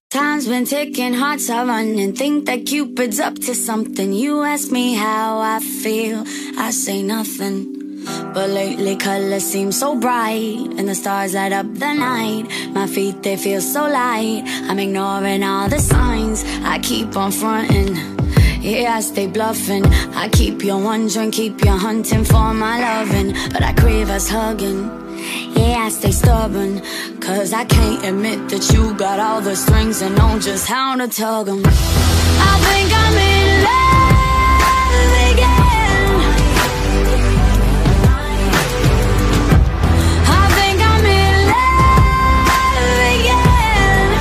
Time's been ticking, hearts are running. Think that Cupid's up to something. You ask me how I feel, I say nothing. But lately colors seem so bright, and the stars light up the night. My feet, they feel so light. I'm ignoring all the signs, I keep on fronting. Yeah, I stay bluffing. I keep you wondering, keep you hunting for my loving. But I crave us hugging. Yeah, I stay stubborn, cause I can't admit that you got all the strings and know just how to tug them. I think I'm in love again. I think I'm in love again.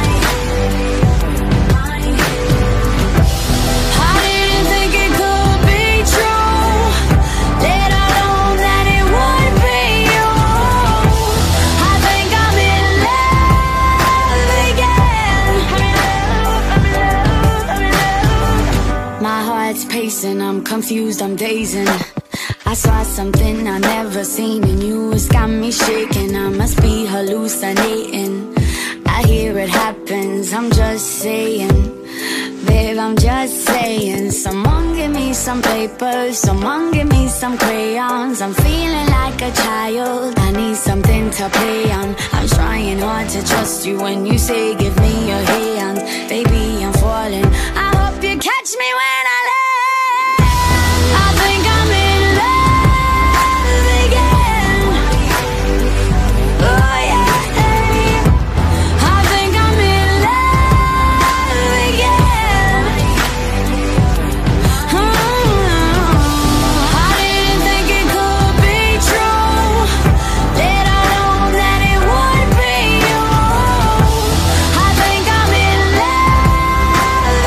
I didn't think it could be true. Little known that it would be you. I think I'm in love again. My heart's pacing, I'm confused, I'm dazing. I saw something I never seen in you, it's got me shaking. I must be hallucinating. I hear it happens, I'm just saying. Babe, I'm just saying. Someone give me some paper, someone give me some crayons. I'm feeling like a child, I need something to play on. I'm trying hard to trust you when you say give me your hand. Baby, I'm falling, I hope you catch me when I land. I think I'm in love again. Oh yeah. I think I'm in love again. I didn't think it could be true. Little known that it would be you. I think I'm in love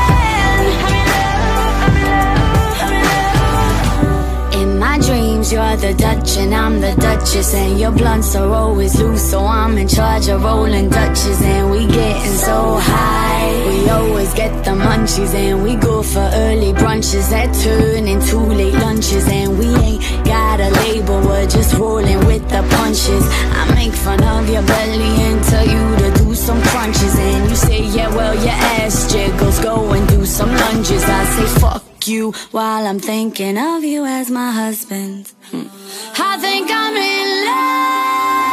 again. In my dreams, you're the Dutch and I'm the Duchess, and your blunts are always loose, so I'm in charge of rolling Dutches. And we getting so high, we always get the munchies, and we go for early brunches that turn into late lunches. And we ain't got a label, we're just rolling with the punches. I make fun of your belly and tell you to do some crunches, and you say yeah, well your ass jiggles, go and do some lunges. I say fuck you while I'm thinking of you as my husband. I think I'm in love